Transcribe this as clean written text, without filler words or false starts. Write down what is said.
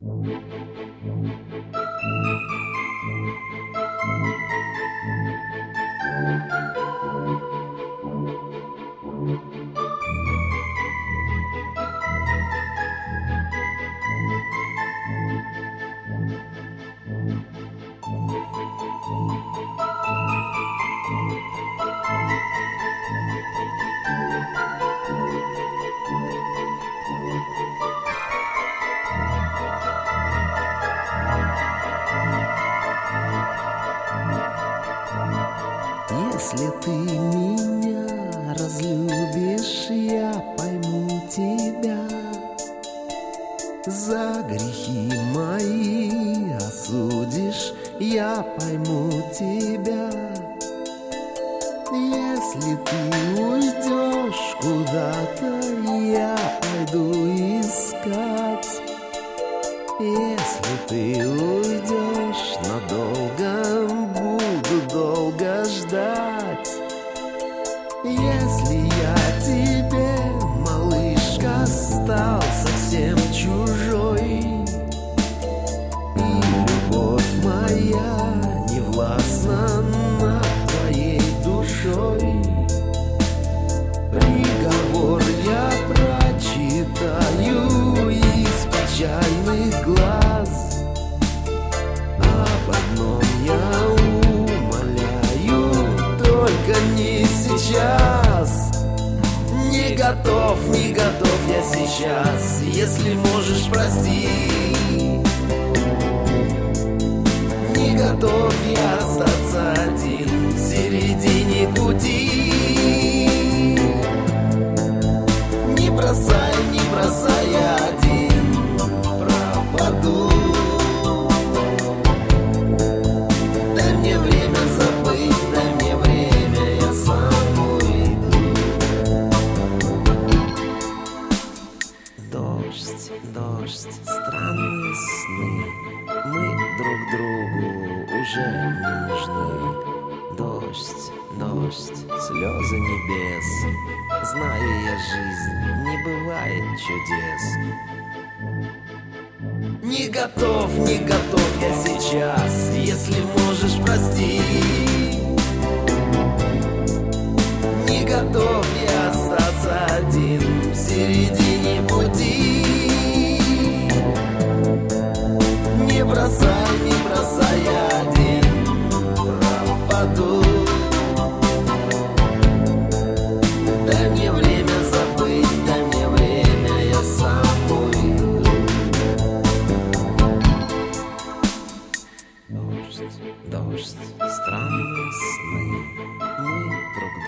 Если ты меня разлюбишь, я пойму тебя. За грехи мои осудишь, я пойму тебя. Если ты уйдешь куда-то, я пойду искать. Если ты уйдешь надолго, буду долго ждать. Если я тебе, малышка, стал совсем чужой, и любовь моя не властна над твоей душой, приговор я прочитаю из печальных глаз. Об одном я умоляю, только не сейчас. Не готов я сейчас. Если можешь, прости. Не готов я остаться один в середине пути. Не бросай я один пропаду. Дай мне время забыть, дай мне время, я сам уйду. Дождь, странные сны. Мы друг другу уже не нужны. Дождь, слезы небес. Знаю я жизнь, не бывает чудес. Не готов я сейчас. Если можешь, прости. Не готов я остаться один в середине пути. Не бросай я один пропаду. Дай мне время забыть, дай мне время, я сам уйду. Дождь, странные сны. Мы друг